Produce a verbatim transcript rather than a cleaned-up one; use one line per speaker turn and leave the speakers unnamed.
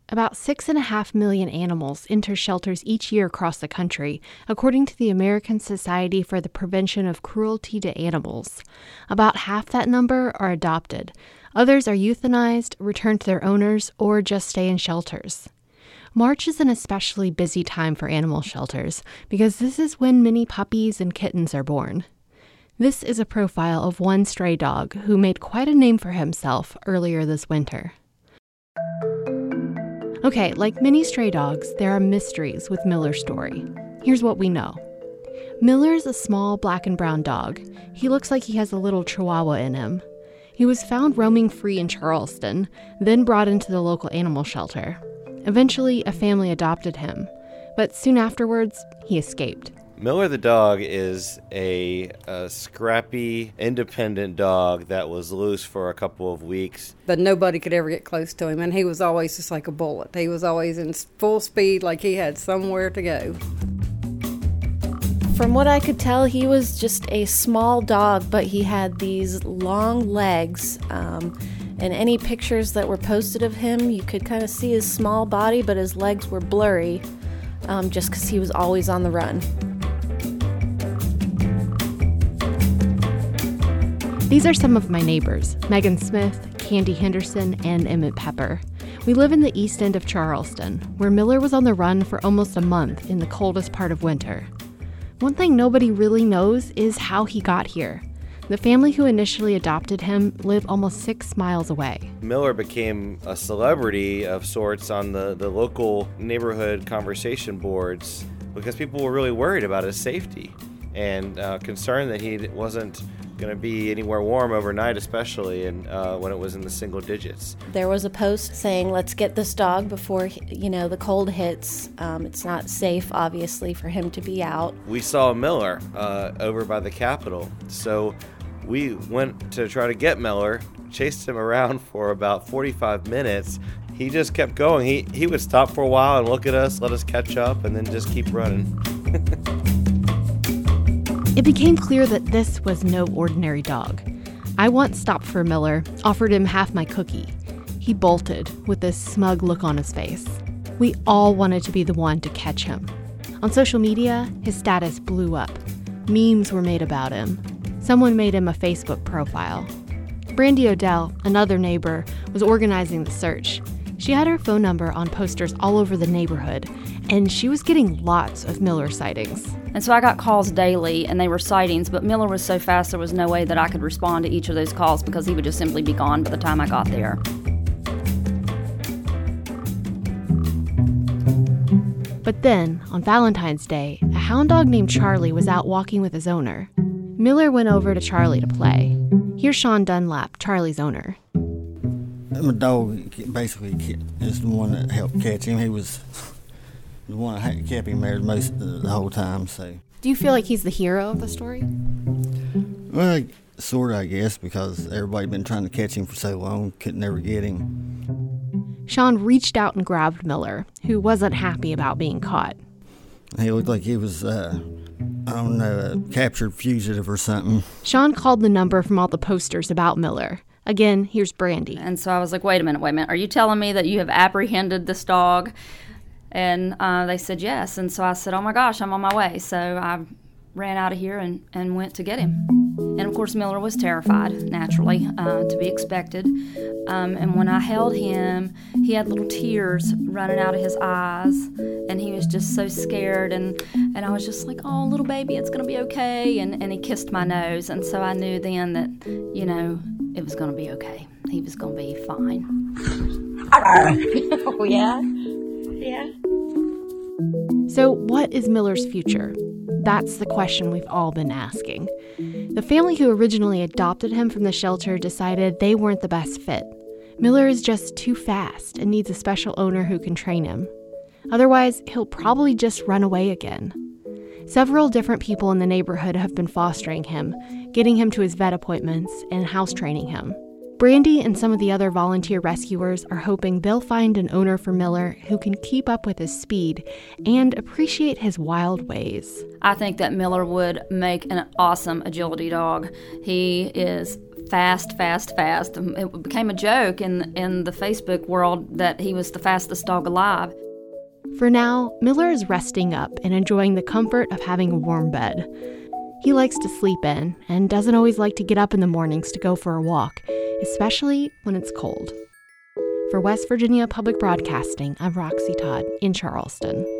About six and a half million animals enter shelters each year across the country, according to the American Society for the Prevention of Cruelty to Animals. About half that number are adopted. Others are euthanized, returned to their owners, or just stay in shelters. March is an especially busy time for animal shelters because this is when many puppies and kittens are born. This is a profile of one stray dog who made quite a name for himself earlier this winter. Okay, like many stray dogs, there are mysteries with Miller's story. Here's what we know. Miller is a small black and brown dog. He looks like he has a little chihuahua in him. He was found roaming free in Charleston, then brought into the local animal shelter. Eventually, a family adopted him, but soon afterwards, he escaped.
Miller the dog is a, a scrappy, independent dog that was loose for a couple of weeks.
But nobody could ever get close to him, and he was always just like a bullet. He was always in full speed, like he had somewhere to go.
From what I could tell, he was just a small dog, but he had these long legs. Um, and any pictures that were posted of him, you could kind of see his small body, but his legs were blurry, um, just because he was always on the run.
These are some of my neighbors, Megan Smith, Candy Henderson, and Emmett Pepper. We live in the east end of Charleston, where Miller was on the run for almost a month in the coldest part of winter. One thing nobody really knows is how he got here. The family who initially adopted him live almost six miles away.
Miller became a celebrity of sorts on the, the local neighborhood conversation boards because people were really worried about his safety and uh, concerned that he wasn't going to be anywhere warm overnight, especially and uh, when it was in the single digits.
There was a post saying, let's get this dog before, you know, the cold hits. Um, it's not safe, obviously, for him to be out.
We saw Miller uh, over by the Capitol, so we went to try to get Miller, chased him around for about forty-five minutes. He just kept going. He, he would stop for a while and look at us, let us catch up, and then just keep running.
It became clear that this was no ordinary dog. I once stopped for Miller, offered him half my cookie. He bolted with this smug look on his face. We all wanted to be the one to catch him. On social media, his status blew up. Memes were made about him. Someone made him a Facebook profile. Brandy Odell, another neighbor, was organizing the search. She had her phone number on posters all over the neighborhood, and she was getting lots of Miller sightings.
And so I got calls daily, and they were sightings, but Miller was so fast there was no way that I could respond to each of those calls because he would just simply be gone by the time I got there.
But then, on Valentine's Day, a hound dog named Charlie was out walking with his owner. Miller went over to Charlie to play. Here's Sean Dunlap, Charlie's owner.
My dog basically is the one that helped catch him. He was the one that kept him there most of the whole time. So,
do you feel like he's the hero of the story?
Well, sort of, I guess, because everybody been trying to catch him for so long, couldn't never get him.
Sean reached out and grabbed Miller, who wasn't happy about being caught.
He looked like he was, uh, I don't know, a captured fugitive or something.
Sean called the number from all the posters about Miller. Again, here's Brandy.
And so I was like, wait a minute, wait a minute. Are you telling me that you have apprehended this dog? And uh, they said yes. And so I said, oh my gosh, I'm on my way. So I ran out of here and, and went to get him. And of course, Miller was terrified, naturally, uh, to be expected. Um, and when I held him, he had little tears running out of his eyes. And he was just so scared. And, and I was just like, oh, little baby, it's going to be okay. And, and he kissed my nose. And so I knew then that, you know, it was going to be okay. He was going to be fine.
Oh, yeah? Yeah.
So what is Miller's future? That's the question we've all been asking. The family who originally adopted him from the shelter decided they weren't the best fit. Miller is just too fast and needs a special owner who can train him. Otherwise, he'll probably just run away again. Several different people in the neighborhood have been fostering him, getting him to his vet appointments, and house training him. Brandy and some of the other volunteer rescuers are hoping they'll find an owner for Miller who can keep up with his speed and appreciate his wild ways.
I think that Miller would make an awesome agility dog. He is fast, fast, fast. It became a joke in in the Facebook world that he was the fastest dog alive.
For now, Miller is resting up and enjoying the comfort of having a warm bed. He likes to sleep in and doesn't always like to get up in the mornings to go for a walk, especially when it's cold. For West Virginia Public Broadcasting, I'm Roxy Todd in Charleston.